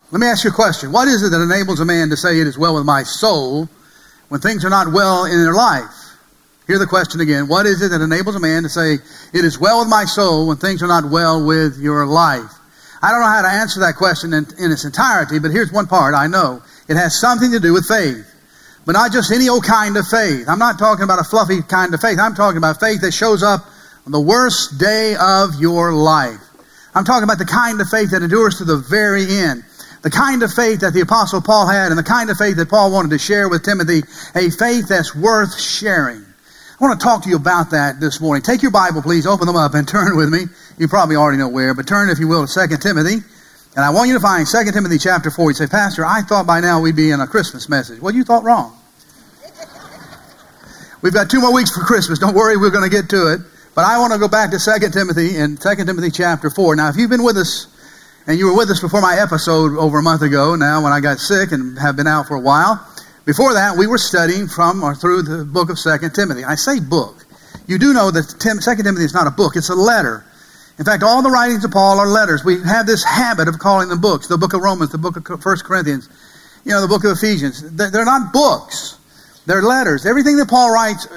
Let me ask you a question. What is it that enables a man to say it is well with my soul when things are not well in their life? Hear the question again. What is it that enables a man to say it is well with my soul when things are not well with your life? I don't know how to answer that question in its entirety, but here's one part I know. It has something to do with faith. But not just any old kind of faith. I'm not talking about a fluffy kind of faith. I'm talking about faith that shows up on the worst day of your life. I'm talking about the kind of faith that endures to the very end. The kind of faith that the Apostle Paul had and the kind of faith that Paul wanted to share with Timothy. A faith that's worth sharing. I want to talk to you about that this morning. Take your Bible, please. Open them up and turn with me. You probably already know where, but turn, if you will, to 2 Timothy. And I want you to find 2 Timothy chapter 4. You say, Pastor, I thought by now we'd be in a Christmas message. Well, you thought wrong. We've got 2 more weeks for Christmas. Don't worry, we're going to get to it. But I want to go back to 2 Timothy and 2 Timothy chapter 4. Now, if you've been with us, and you were with us before my episode over a month ago, now when I got sick and have been out for a while, before that, we were studying from or through the book of 2 Timothy. I say book. You do know that 2 Timothy is not a book. It's a letter. In fact, all the writings of Paul are letters. We have this habit of calling them books. The book of Romans, the book of 1 Corinthians, the book of Ephesians. They're not books. They're letters. Everything that Paul writes,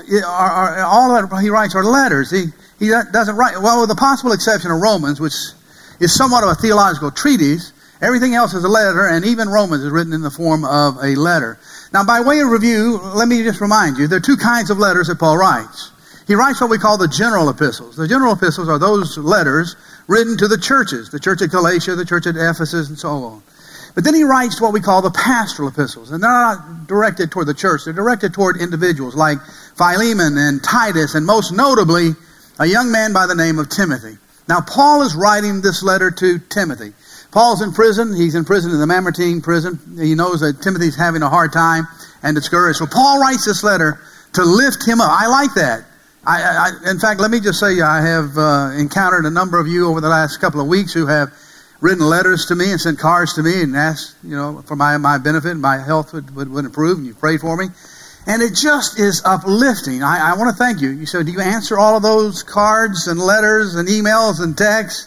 all that he writes are letters. He doesn't write, well, with the possible exception of Romans, which is somewhat of a theological treatise. Everything else is a letter, and even Romans is written in the form of a letter. Now, by way of review, let me just remind you, there are 2 kinds of letters that Paul writes. He writes what we call the general epistles. The general epistles are those letters written to the churches, the church at Galatia, the church at Ephesus, and so on. But then he writes what we call the pastoral epistles. And they're not directed toward the church. They're directed toward individuals like Philemon and Titus, and most notably, a young man by the name of Timothy. Now, Paul is writing this letter to Timothy. Paul's in prison. He's in prison in the Mamertine prison. He knows that Timothy's having a hard time and discouraged. So Paul writes this letter to lift him up. I like that. In fact, let me just say I have encountered a number of you over the last couple of weeks who have written letters to me and sent cards to me and asked, for my benefit, my health would improve, and you prayed for me. And it just is uplifting. I want to thank you. You said, do you answer all of those cards and letters and emails and texts?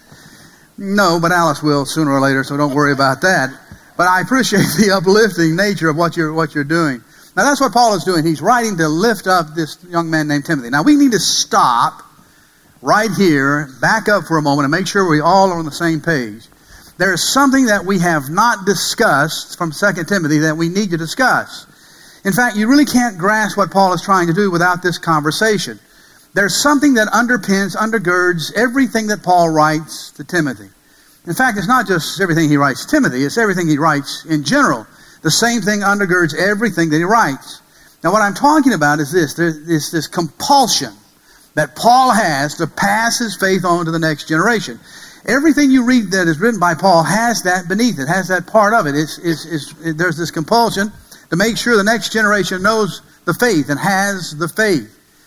No, but Alice will sooner or later, so don't worry about that. But I appreciate the uplifting nature of what you're doing. Now, that's what Paul is doing. He's writing to lift up this young man named Timothy. Now, we need to stop right here, back up for a moment, and make sure we all are on the same page. There is something that we have not discussed from 2 Timothy that we need to discuss. In fact, you really can't grasp what Paul is trying to do without this conversation. There's something that undergirds everything that Paul writes to Timothy. In fact, it's not just everything he writes to Timothy, it's everything he writes in general. The same thing undergirds everything that he writes. Now, what I'm talking about is this. There's this compulsion that Paul has to pass his faith on to the next generation. Everything you read that is written by Paul has that beneath it, has that part of it. There's this compulsion to make sure the next generation knows the faith and has the faith.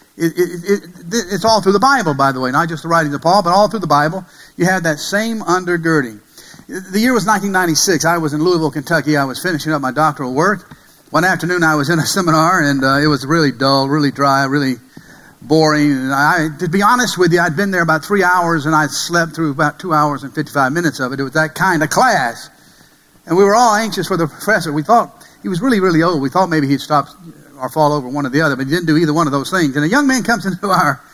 It's all through the Bible, by the way, not just the writings of Paul, but all through the Bible. You have that same undergirding. The year was 1996. I was in Louisville, Kentucky. I was finishing up my doctoral work. One afternoon I was in a seminar, and it was really dull, really dry, really boring. And to be honest with you, I'd been there about 3 hours, and I slept through about 2 hours and 55 minutes of it. It was that kind of class. And we were all anxious for the professor. We thought he was really, really old. We thought maybe he'd stop or fall over one or the other, but he didn't do either one of those things. And a young man comes into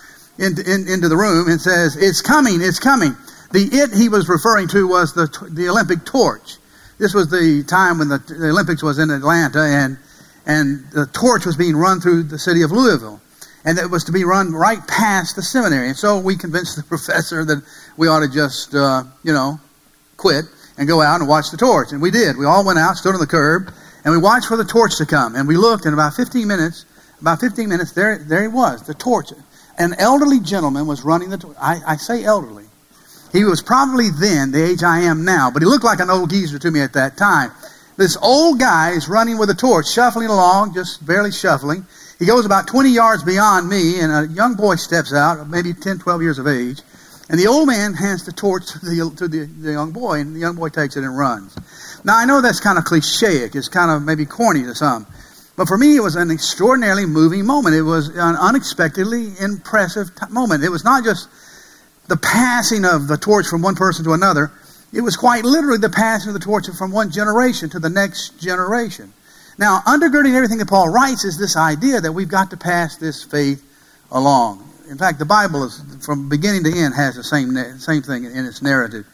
the room and says, "It's coming, it's coming." The "it" he was referring to was the Olympic torch. This was the time when the Olympics was in Atlanta, and the torch was being run through the city of Louisville. And it was to be run right past the seminary. And so we convinced the professor that we ought to just, quit and go out and watch the torch. And we did. We all went out, stood on the curb, and we watched for the torch to come. And we looked, and about 15 minutes, there he was, the torch. An elderly gentleman was running the torch. I say elderly. He was probably then the age I am now, but he looked like an old geezer to me at that time. This old guy is running with a torch, shuffling along, just barely shuffling. He goes about 20 yards beyond me, and a young boy steps out, maybe 10, 12 years of age. And the old man hands the torch to the young boy, and the young boy takes it and runs. Now, I know that's kind of cliche-ic. It's kind of maybe corny to some. But for me, it was an extraordinarily moving moment. It was an unexpectedly impressive moment. It was not just the passing of the torch from one person to another. It was quite literally the passing of the torch from one generation to the next generation. Now, undergirding everything that Paul writes is this idea that we've got to pass this faith along. In fact, the Bible is, from beginning to end, has the same thing in its narrative.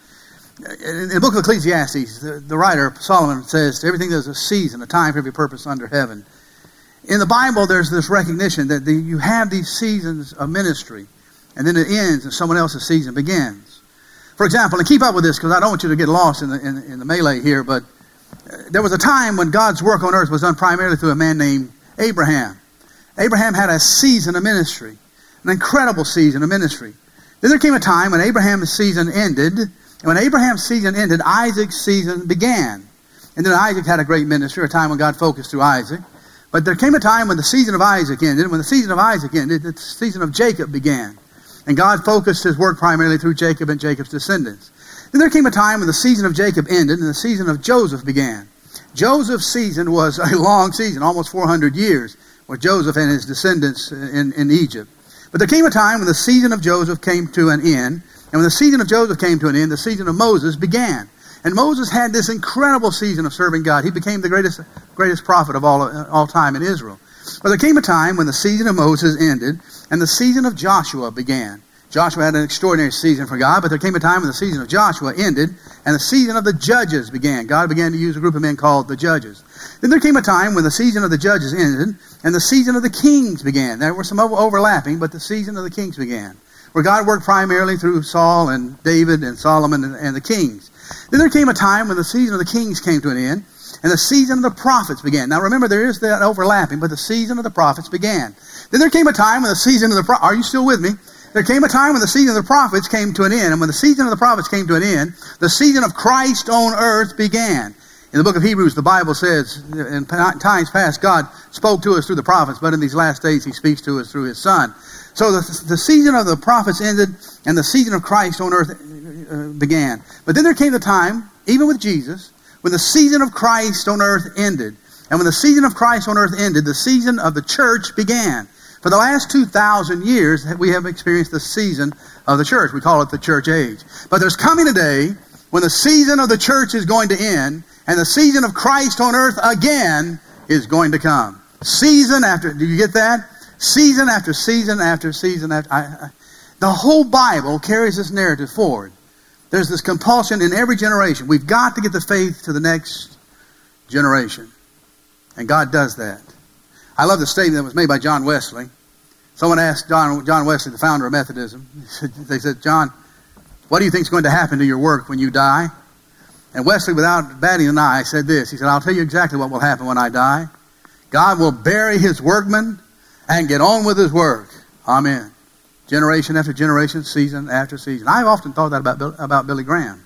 In the book of Ecclesiastes, the writer Solomon says, everything there's a season, a time for every purpose under heaven. In the Bible, there's this recognition that you have these seasons of ministry, and then it ends and someone else's season begins. For example, and keep up with this because I don't want you to get lost in the melee here, but there was a time when God's work on earth was done primarily through a man named Abraham. Abraham had a season of ministry, an incredible season of ministry. Then there came a time when Abraham's season ended, and when Abraham's season ended, Isaac's season began. And then Isaac had a great ministry, a time when God focused through Isaac. But there came a time when the season of Isaac ended. When the season of Isaac ended, the season of Jacob began. And God focused his work primarily through Jacob and Jacob's descendants. Then there came a time when the season of Jacob ended and the season of Joseph began. Joseph's season was a long season, almost 400 years, with Joseph and his descendants in Egypt. But there came a time when the season of Joseph came to an end. And when the season of Joseph came to an end, the season of Moses began. And Moses had this incredible season of serving God. He became the greatest prophet of all time in Israel. But there came a time when the season of Moses ended and the season of Joshua began. Joshua had an extraordinary season for God, but there came a time when the season of Joshua ended and the season of the judges began. God began to use a group of men called the judges. Then there came a time when the season of the judges ended and the season of the kings began. There were some overlapping, but the season of the kings began, where God worked primarily through Saul and David and Solomon and the kings. Then there came a time when the season of the kings came to an end, and the season of the prophets began. Now remember, there is that overlapping, but the season of the prophets began. Then there came a time when the season of the prophets, are you still with me? There came a time when the season of the prophets came to an end, and when the season of the prophets came to an end, the season of Christ on earth began. In the book of Hebrews, the Bible says, in times past, God spoke to us through the prophets, but in these last days, he speaks to us through his Son. So the season of the prophets ended, and the season of Christ on earth began. But then there came the time, even with Jesus, when the season of Christ on earth ended. And when the season of Christ on earth ended, the season of the church began. For the last 2,000 years, we have experienced the season of the church. We call it the church age. But there's coming a day when the season of the church is going to end, and the season of Christ on earth again is going to come. Season after, do you get that? Season after season after season after. The whole Bible carries this narrative forward. There's this compulsion in every generation. We've got to get the faith to the next generation. And God does that. I love the statement that was made by John Wesley. Someone asked John Wesley, the founder of Methodism, they said, John, what do you think is going to happen to your work when you die? And Wesley, without batting an eye, said this. He said, I'll tell you exactly what will happen when I die. God will bury his workmen and get on with his work. Amen. Generation after generation, season after season. I've often thought that about Billy Graham.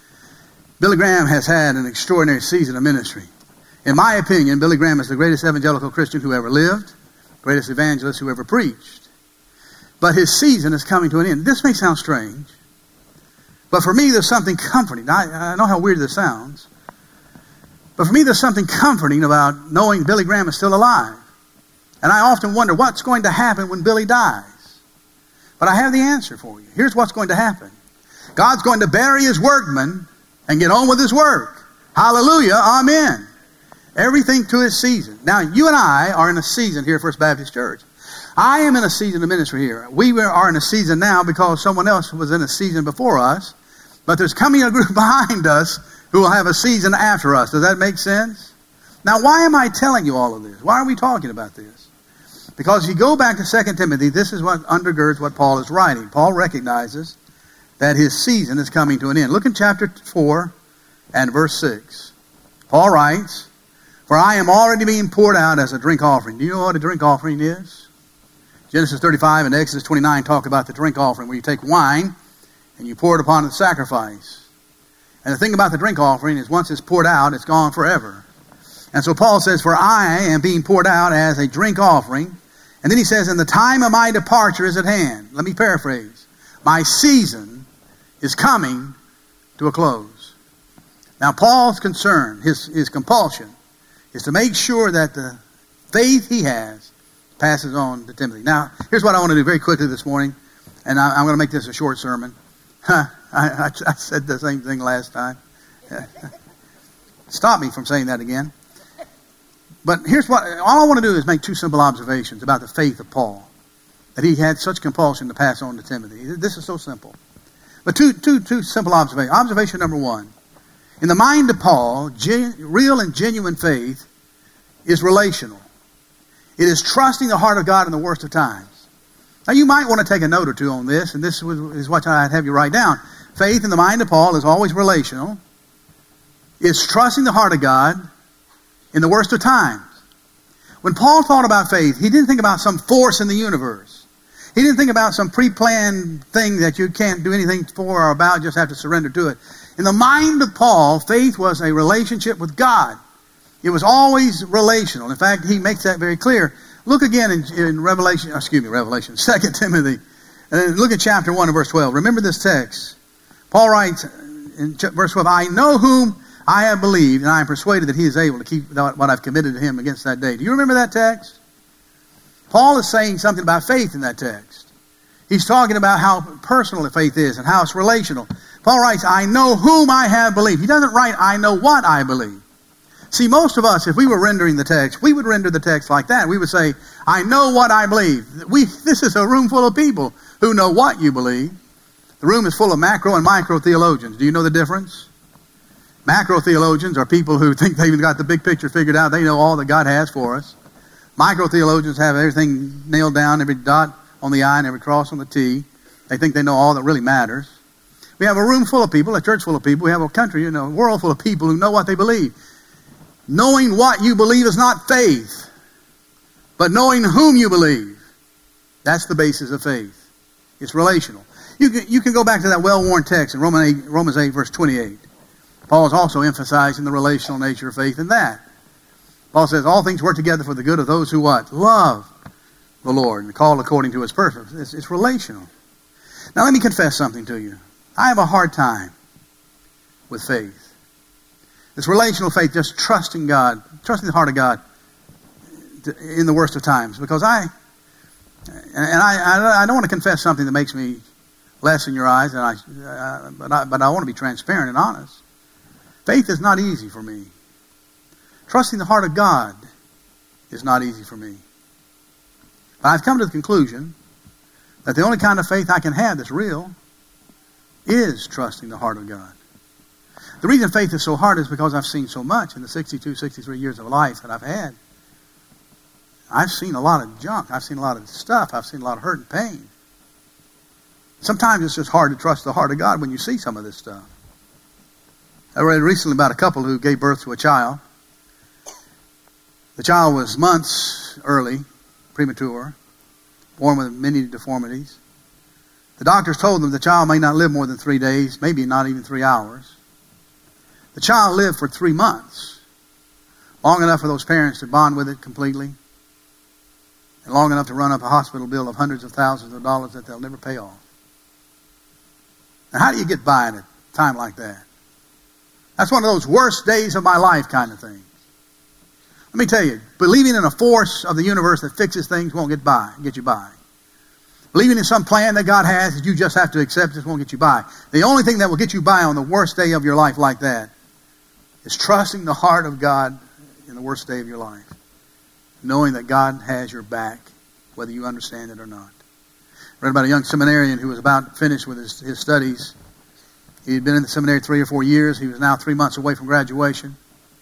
Billy Graham has had an extraordinary season of ministry. In my opinion, Billy Graham is the greatest evangelical Christian who ever lived, greatest evangelist who ever preached. But his season is coming to an end. This may sound strange, but for me there's something comforting. I know how weird this sounds, but for me there's something comforting about knowing Billy Graham is still alive. And I often wonder what's going to happen when Billy dies. But I have the answer for you. Here's what's going to happen. God's going to bury his workmen and get on with his work. Hallelujah. Amen. Everything to his season. Now, you and I are in a season here at First Baptist Church. I am in a season of ministry here. We are in a season now because someone else was in a season before us. But there's coming a group behind us who will have a season after us. Does that make sense? Now, why am I telling you all of this? Why are we talking about this? Because if you go back to 2 Timothy, this is what undergirds what Paul is writing. Paul recognizes that his season is coming to an end. Look in chapter 4 and verse 6. Paul writes, for I am already being poured out as a drink offering. Do you know what a drink offering is? Genesis 35 and Exodus 29 talk about the drink offering, where you take wine and you pour it upon the sacrifice. And the thing about the drink offering is once it's poured out, it's gone forever. And so Paul says, for I am being poured out as a drink offering. And then he says, and the time of my departure is at hand. Let me paraphrase. My season is coming to a close. Now Paul's concern, his compulsion, is to make sure that the faith he has passes on to Timothy. Now, here's what I want to do very quickly this morning, and I'm going to make this a short sermon. I I said the same thing last time. Stop me from saying that again. But here's what, all I want to do is make two simple observations about the faith of Paul, that he had such compulsion to pass on to Timothy. This is so simple. But two simple observations. Observation number one, in the mind of Paul, real and genuine faith is relational. It is trusting the heart of God in the worst of times. Now you might want to take a note or two on this, and this is what I'd have you write down. Faith in the mind of Paul is always relational. It's trusting the heart of God in the worst of times. When Paul thought about faith, he didn't think about some force in the universe. He didn't think about some pre-planned thing that you can't do anything for or about, just have to surrender to it. In the mind of Paul, faith was a relationship with God. It was always relational. In fact, he makes that very clear. Look again in Revelation, 2 Timothy. And look at chapter 1 and verse 12. Remember this text. Paul writes in verse 12, I know whom I have believed, and I am persuaded that he is able to keep what I've committed to him against that day. Do you remember that text? Paul is saying something about faith in that text. He's talking about how personal the faith is and how it's relational. Paul writes, I know whom I have believed. He doesn't write, I know what I believe. See, most of us, if we were rendering the text, we would render the text like that. We would say, I know what I believe. This is a room full of people who know what you believe. The room is full of macro and micro theologians. Do you know the difference? Macro theologians are people who think they've got the big picture figured out. They know all that God has for us. Micro theologians have everything nailed down, every dot on the I and every cross on the T. They think they know all that really matters. We have a room full of people, a church full of people. We have a country, a world full of people who know what they believe. Knowing what you believe is not faith, but knowing whom you believe. That's the basis of faith. It's relational. You can go back to that well-worn text in Romans 8, verse 28. Paul is also emphasizing the relational nature of faith in that. Paul says, all things work together for the good of those who what? Love the Lord and called according to his purpose. It's relational. Now let me confess something to you. I have a hard time with faith. This relational faith, just trusting God, trusting the heart of God in the worst of times. Because I don't want to confess something that makes me less in your eyes, but I want to be transparent and honest. Faith is not easy for me. Trusting the heart of God is not easy for me. But I've come to the conclusion that the only kind of faith I can have that's real is trusting the heart of God. The reason faith is so hard is because I've seen so much in the 62, 63 years of life that I've had. I've seen a lot of junk. I've seen a lot of stuff. I've seen a lot of hurt and pain. Sometimes it's just hard to trust the heart of God when you see some of this stuff. I read recently about a couple who gave birth to a child. The child was months early, premature, born with many deformities. The doctors told them the child may not live more than 3 days, maybe not even 3 hours. The child lived for 3 months, long enough for those parents to bond with it completely, and long enough to run up a hospital bill of hundreds of thousands of dollars that they'll never pay off. Now, how do you get by at a time like that? That's one of those worst days of my life kind of things. Let me tell you, believing in a force of the universe that fixes things won't get you by. Believing in some plan that God has that you just have to accept just won't get you by. The only thing that will get you by on the worst day of your life like that is trusting the heart of God in the worst day of your life. Knowing that God has your back, whether you understand it or not. I read about a young seminarian who was about finished with his studies. He had been in the seminary 3 or 4 years. He was now 3 months away from graduation.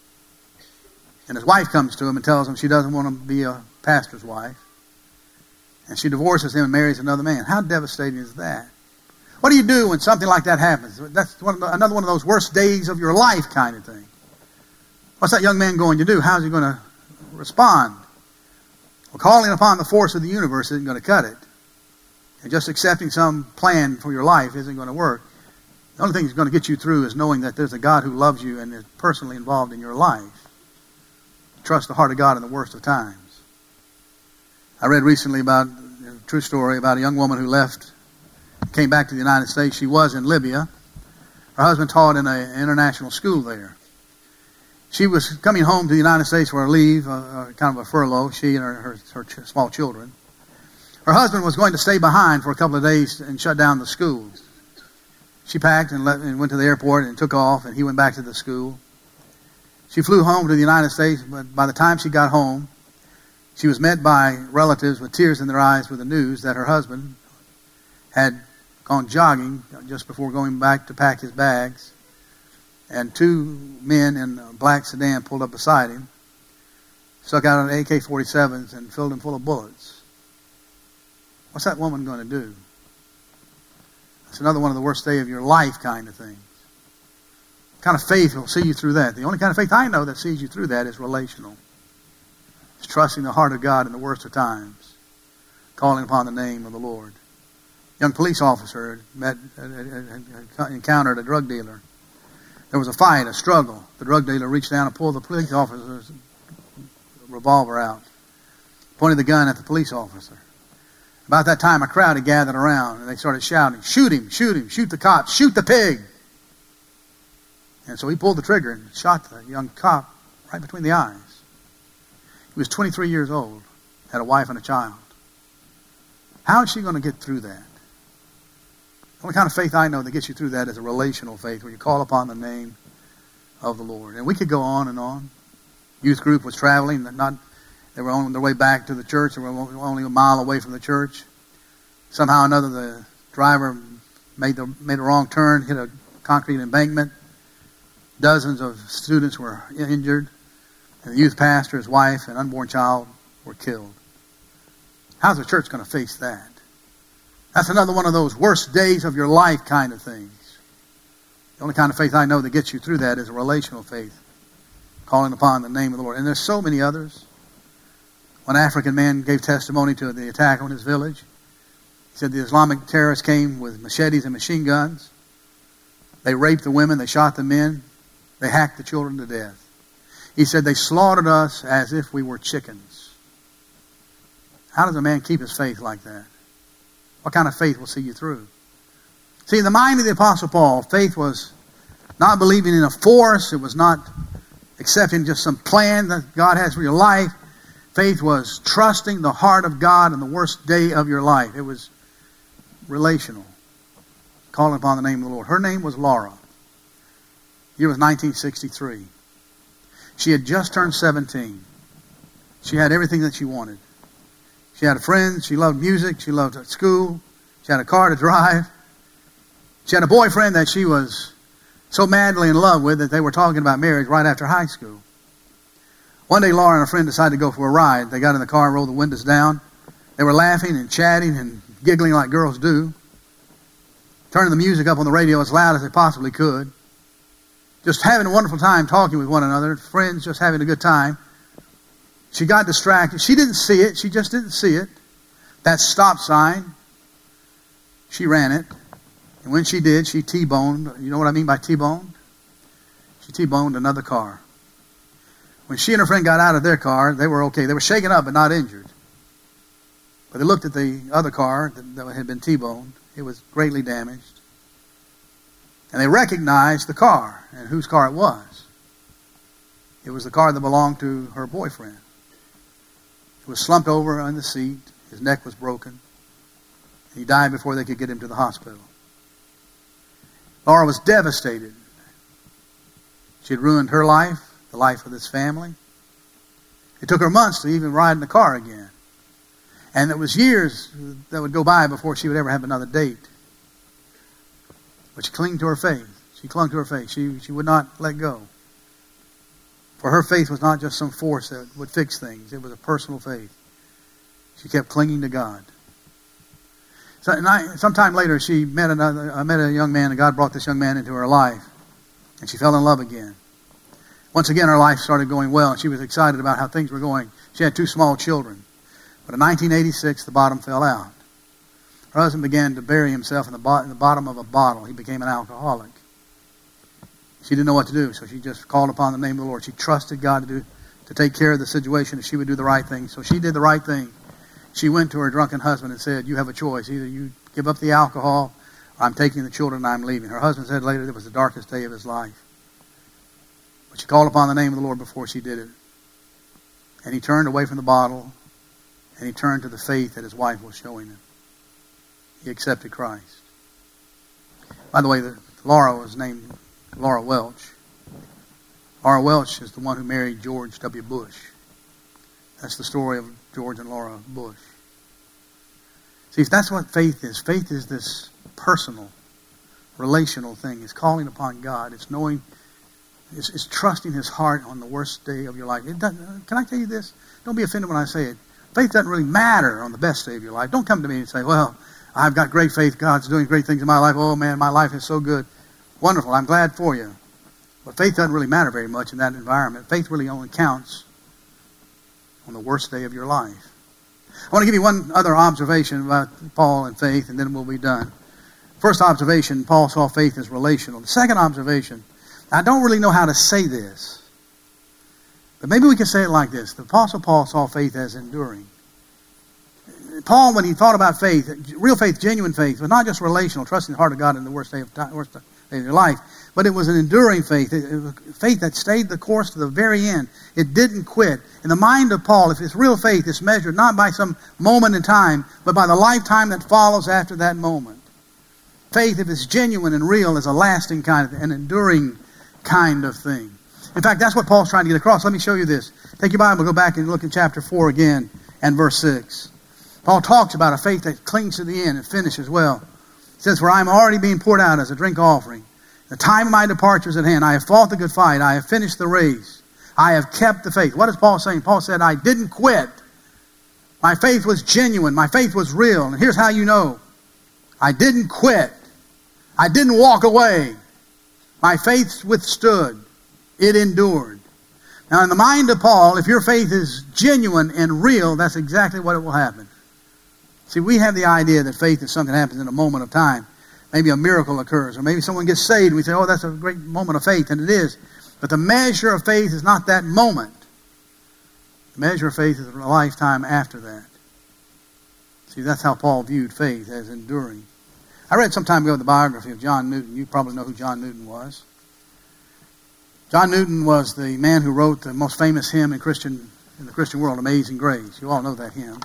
And his wife comes to him and tells him she doesn't want to be a pastor's wife. And she divorces him and marries another man. How devastating is that? What do you do when something like that happens? That's another one of those worst days of your life kind of thing. What's that young man going to do? How's he going to respond? Well, calling upon the force of the universe isn't going to cut it. And just accepting some plan for your life isn't going to work. The only thing that's going to get you through is knowing that there's a God who loves you and is personally involved in your life. Trust the heart of God in the worst of times. I read recently about a true story about a young woman who came back to the United States. She was in Libya. Her husband taught in an international school there. She was coming home to the United States for a leave, kind of a furlough, she and her small children. Her husband was going to stay behind for a couple of days and shut down the school. She packed and went to the airport and took off, and he went back to the school. She flew home to the United States, but by the time she got home, she was met by relatives with tears in their eyes with the news that her husband had gone jogging just before going back to pack his bags, and two men in a black sedan pulled up beside him, stuck out an AK-47s and filled him full of bullets. What's that woman going to do? It's another one of the worst day of your life kind of things. What kind of faith will see you through that? The only kind of faith I know that sees you through that is relational. It's trusting the heart of God in the worst of times, calling upon the name of the Lord. A young police officer encountered a drug dealer. There was a fight, a struggle. The drug dealer reached down and pulled the police officer's revolver out, pointed the gun at the police officer. About that time, a crowd had gathered around, and they started shouting, "Shoot him, shoot him, shoot the cop, shoot the pig." And so he pulled the trigger and shot the young cop right between the eyes. He was 23 years old, had a wife and a child. How is she going to get through that? The only kind of faith I know that gets you through that is a relational faith, where you call upon the name of the Lord. And we could go on and on. Youth group was traveling, they were on their way back to the church. They were only a mile away from the church. Somehow or another, the driver made a wrong turn, hit a concrete embankment. Dozens of students were injured. And the youth pastor, his wife, and unborn child were killed. How's the church going to face that? That's another one of those worst days of your life kind of things. The only kind of faith I know that gets you through that is a relational faith, calling upon the name of the Lord. And there's so many others. One African man gave testimony to the attack on his village. He said the Islamic terrorists came with machetes and machine guns. They raped the women. They shot the men. They hacked the children to death. He said they slaughtered us as if we were chickens. How does a man keep his faith like that? What kind of faith will see you through? See, in the mind of the Apostle Paul, faith was not believing in a force. It was not accepting just some plan that God has for your life. Faith was trusting the heart of God in the worst day of your life. It was relational, calling upon the name of the Lord. Her name was Laura. The year was 1963. She had just turned 17. She had everything that she wanted. She had friends. She loved music. She loved school. She had a car to drive. She had a boyfriend that she was so madly in love with that they were talking about marriage right after high school. One day, Laura and a friend decided to go for a ride. They got in the car and rolled the windows down. They were laughing and chatting and giggling like girls do, turning the music up on the radio as loud as they possibly could, just having a wonderful time talking with one another, friends just having a good time. She got distracted. She didn't see it. She just didn't see it. That stop sign, she ran it. And when she did, she T-boned. You know what I mean by T-boned? She T-boned another car. When she and her friend got out of their car, they were okay. They were shaken up but not injured. But they looked at the other car that had been T-boned. It was greatly damaged. And they recognized the car and whose car it was. It was the car that belonged to her boyfriend. He was slumped over on the seat. His neck was broken. And he died before they could get him to the hospital. Laura was devastated. She had ruined her life, the life of this family. It took her months to even ride in the car again. And it was years that would go by before she would ever have another date. But she clung to her faith. She clung to her faith. She would not let go. For her faith was not just some force that would fix things. It was a personal faith. She kept clinging to God. Sometime later, I met a young man, and God brought this young man into her life. And she fell in love again. Once again, her life started going well, and she was excited about how things were going. She had 2 small children. But in 1986, the bottom fell out. Her husband began to bury himself in the bottom of a bottle. He became an alcoholic. She didn't know what to do, so she just called upon the name of the Lord. She trusted God to take care of the situation, and she would do the right thing. So she did the right thing. She went to her drunken husband and said, "You have a choice. Either you give up the alcohol, or I'm taking the children and I'm leaving." Her husband said later it was the darkest day of his life. But she called upon the name of the Lord before she did it. And he turned away from the bottle, and he turned to the faith that his wife was showing him. He accepted Christ. By the way, the Laura was named Laura Welch. Laura Welch is the one who married George W. Bush. That's the story of George and Laura Bush. See, if that's what faith is this personal, relational thing. It's calling upon God. It's knowing, it's trusting His heart on the worst day of your life. Can I tell you this? Don't be offended when I say it. Faith doesn't really matter on the best day of your life. Don't come to me and say, well, I've got great faith. God's doing great things in my life. Oh, man, my life is so good. Wonderful. I'm glad for you. But faith doesn't really matter very much in that environment. Faith really only counts on the worst day of your life. I want to give you one other observation about Paul and faith, and then we'll be done. First observation, Paul saw faith as relational. The second observation, I don't really know how to say this, but maybe we can say it like this. The Apostle Paul saw faith as enduring. Paul, when he thought about faith, real faith, genuine faith, was not just relational, trusting the heart of God in the worst day of your life, but it was an enduring faith. It was faith that stayed the course to the very end. It didn't quit. In the mind of Paul, if it's real faith, it's measured not by some moment in time, but by the lifetime that follows after that moment. Faith, if it's genuine and real, is a lasting kind of, an enduring kind of thing. In fact, that's what Paul's trying to get across. Let me show you this. Take your Bible, go back and look at chapter 4 again and verse 6. Paul talks about a faith that clings to the end and finishes well. He says, for I am already being poured out as a drink offering. The time of my departure is at hand. I have fought the good fight. I have finished the race. I have kept the faith. What is Paul saying? Paul said, I didn't quit. My faith was genuine. My faith was real. And here's how you know. I didn't quit. I didn't walk away. My faith withstood. It endured. Now, in the mind of Paul, if your faith is genuine and real, that's exactly what will happen. See, we have the idea that faith is something that happens in a moment of time. Maybe a miracle occurs, or maybe someone gets saved, and we say, oh, that's a great moment of faith, and it is. But the measure of faith is not that moment. The measure of faith is a lifetime after that. See, that's how Paul viewed faith, as enduring. I read some time ago the biography of John Newton. You probably know who John Newton was. John Newton was the man who wrote the most famous hymn in the Christian world, Amazing Grace. You all know that hymn.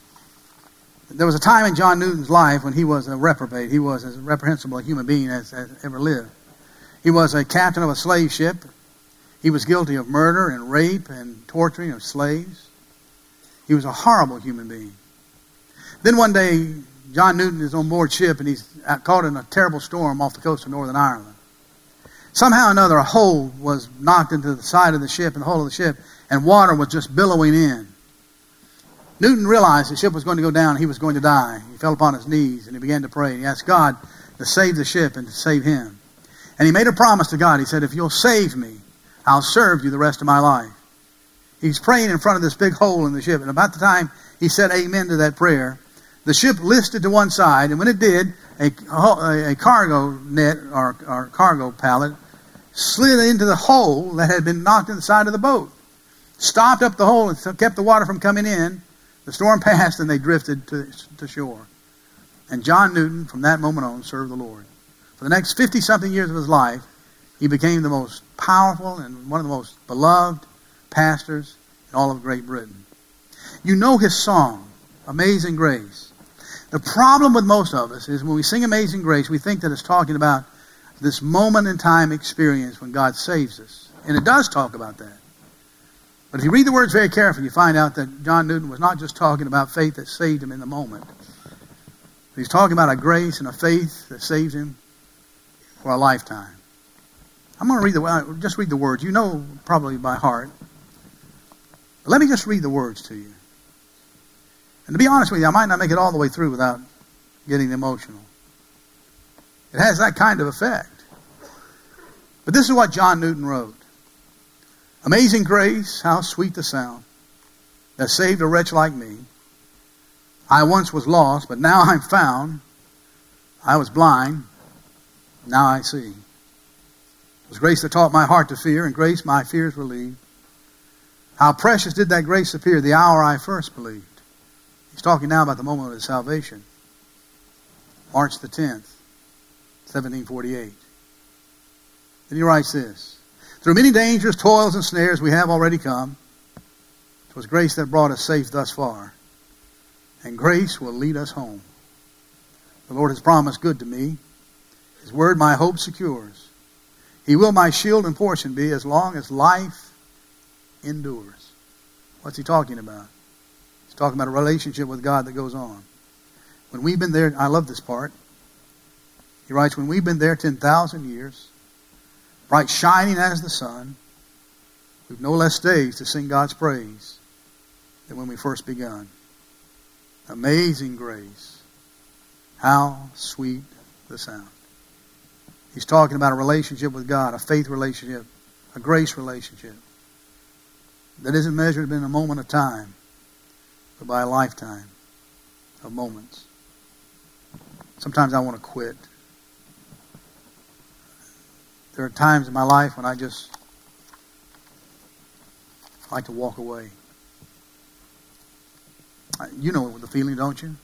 There was a time in John Newton's life when he was a reprobate. He was as reprehensible a human being as ever lived. He was a captain of a slave ship. He was guilty of murder and rape and torturing of slaves. He was a horrible human being. Then one day, John Newton is on board ship and he's caught in a terrible storm off the coast of Northern Ireland. Somehow or another, a hole was knocked into the side of the ship, in the hull of the ship, and water was just billowing in. Newton realized the ship was going to go down and he was going to die. He fell upon his knees and he began to pray. He asked God to save the ship and to save him. And he made a promise to God. He said, if you'll save me, I'll serve you the rest of my life. He's praying in front of this big hole in the ship. And about the time he said amen to that prayer, the ship listed to one side. And when it did, a cargo net or cargo pallet slid into the hole that had been knocked in the side of the boat. Stopped up the hole and kept the water from coming in. The storm passed and they drifted to shore. And John Newton, from that moment on, served the Lord. For the next 50-something years of his life, he became the most powerful and one of the most beloved pastors in all of Great Britain. You know his song, Amazing Grace. The problem with most of us is when we sing Amazing Grace, we think that it's talking about this moment in time experience when God saves us. And it does talk about that. But if you read the words very carefully, you find out that John Newton was not just talking about faith that saved him in the moment. He's talking about a grace and a faith that saves him for a lifetime. I'm going to just read the words. You know probably by heart. But let me just read the words to you. And to be honest with you, I might not make it all the way through without getting emotional. It has that kind of effect. But this is what John Newton wrote. Amazing grace, how sweet the sound that saved a wretch like me. I once was lost, but now I'm found. I was blind, now I see. It was grace that taught my heart to fear, and grace my fears relieved. How precious did that grace appear the hour I first believed. He's talking now about the moment of his salvation. March the 10th, 1748. Then he writes this. Through many dangers, toils, and snares we have already come. 'Twas grace that brought us safe thus far. And grace will lead us home. The Lord has promised good to me. His word my hope secures. He will my shield and portion be as long as life endures. What's he talking about? He's talking about a relationship with God that goes on. When we've been there, I love this part. He writes, when we've been there 10,000 years, bright shining as the sun, we've no less days to sing God's praise than when we first begun. Amazing grace. How sweet the sound. He's talking about a relationship with God, a faith relationship, a grace relationship that isn't measured in a moment of time, but by a lifetime of moments. Sometimes I want to quit. There are times in my life when I just like to walk away. You know the feeling, don't you?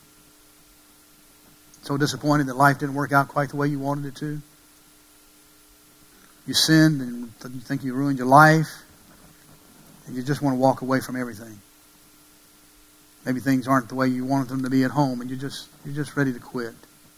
So disappointed that life didn't work out quite the way you wanted it to. You sinned and you think you ruined your life. And you just want to walk away from everything. Maybe things aren't the way you wanted them to be at home, and you're just ready to quit.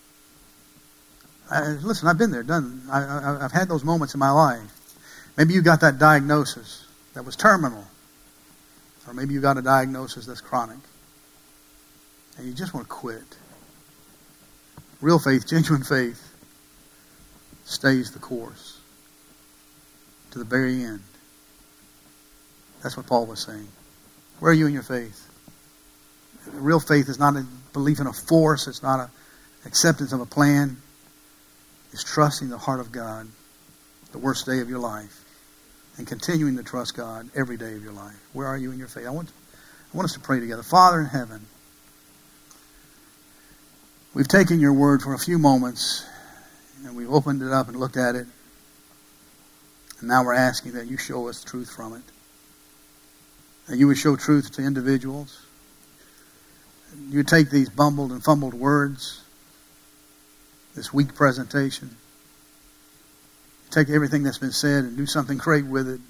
Listen, I've been there, done. I've had those moments in my life. Maybe you got that diagnosis that was terminal, or maybe you got a diagnosis that's chronic, and you just want to quit. Real faith, genuine faith, stays the course to the very end. That's what Paul was saying. Where are you in your faith? Real faith is not a belief in a force. It's not an acceptance of a plan. It's trusting the heart of God the worst day of your life and continuing to trust God every day of your life. Where are you in your faith? I want us to pray together. Father in heaven, we've taken your word for a few moments and we've opened it up and looked at it. And now we're asking that you show us truth from it. That you would show truth to individuals. You would take these bumbled and fumbled words, this weak presentation, take everything that's been said and do something great with it.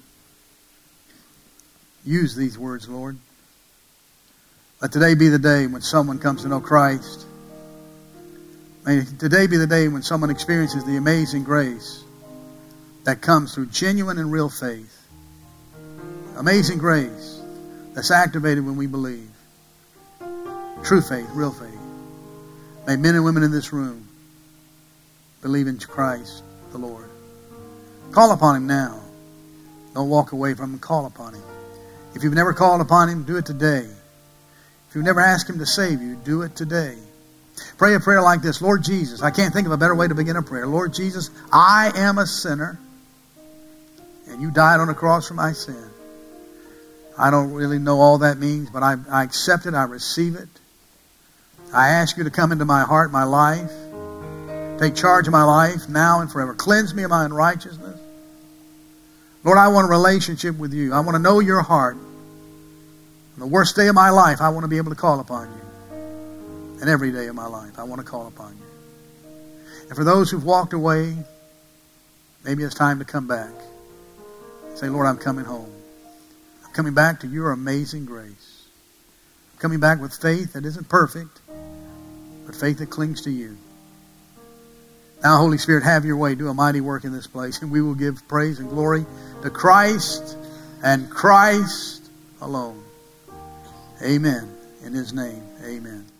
Use these words, Lord. Let today be the day when someone comes to know Christ. May today be the day when someone experiences the amazing grace that comes through genuine and real faith. Amazing grace that's activated when we believe. True faith, real faith. May men and women in this room believe in Christ the Lord. Call upon Him now. Don't walk away from Him. Call upon Him. If you've never called upon Him, do it today. If you've never asked Him to save you, do it today. Pray a prayer like this. Lord Jesus, I can't think of a better way to begin a prayer. Lord Jesus, I am a sinner, and you died on the cross for my sin. I don't really know all that means, but I accept it. I receive it. I ask you to come into my heart, my life. Take charge of my life now and forever. Cleanse me of my unrighteousness. Lord, I want a relationship with you. I want to know your heart. On the worst day of my life, I want to be able to call upon you. And every day of my life, I want to call upon you. And for those who've walked away, maybe it's time to come back. Say, Lord, I'm coming home. I'm coming back to your amazing grace. I'm coming back with faith that isn't perfect, but faith that clings to you. Now, Holy Spirit, have your way. Do a mighty work in this place. And we will give praise and glory to Christ and Christ alone. Amen. In His name, amen.